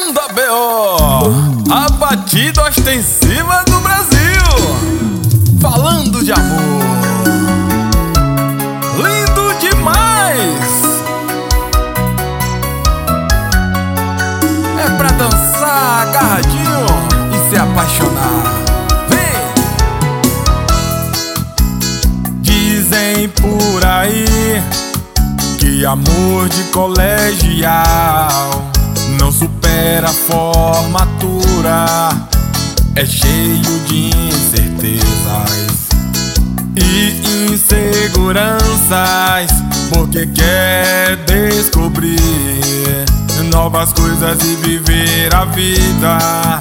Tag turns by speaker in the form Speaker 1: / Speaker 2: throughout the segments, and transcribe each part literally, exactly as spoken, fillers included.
Speaker 1: Manda B O, a batida ostensiva do Brasil, falando de amor. Lindo demais, é pra dançar agarradinho e se apaixonar. Vem! Dizem por aí que amor de colegial não supera a formatura, é cheio de incertezas e inseguranças, porque quer descobrir novas coisas e viver a vida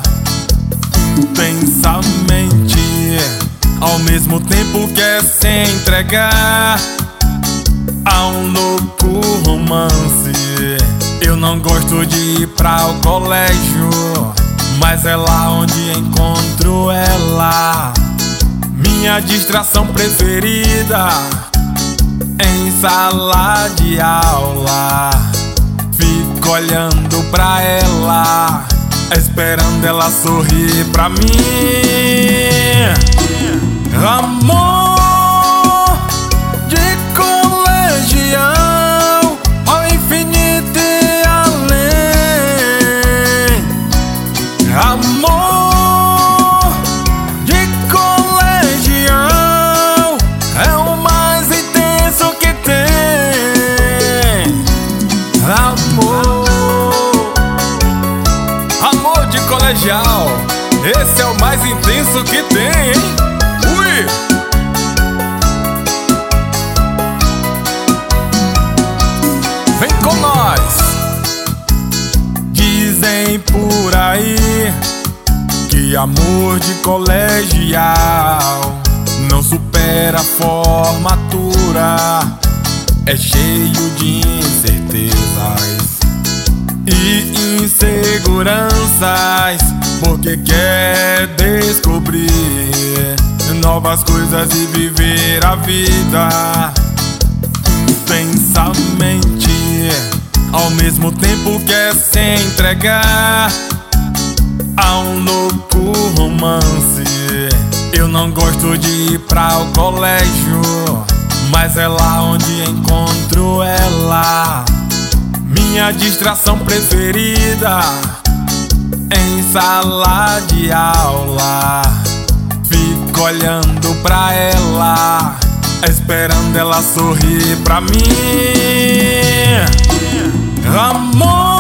Speaker 1: intensamente. Ao mesmo tempo quer se entregar a um louco romance. Eu não gosto de ir pra o colégio, mas é lá onde encontro ela. Minha distração preferida em sala de aula. Fico olhando pra ela, esperando ela sorrir pra mim. Amor de colegial, ao infinito e além. Amor de colegial é o mais intenso que tem. Amor, amor de colegial, esse é o mais intenso que tem, hein? Ui! Vem com nós! Dizem por aí que amor de colegial não supera a formatura, é cheio de incertezas e inseguranças, porque quer descobrir novas coisas e viver a vida intensamente. Ao mesmo tempo quer se entregar a um louco romance. Eu não gosto de ir pra o colégio, mas é lá onde encontro ela. Minha distração preferida em sala de aula. Fico olhando pra ela, esperando ela sorrir pra mim. Amor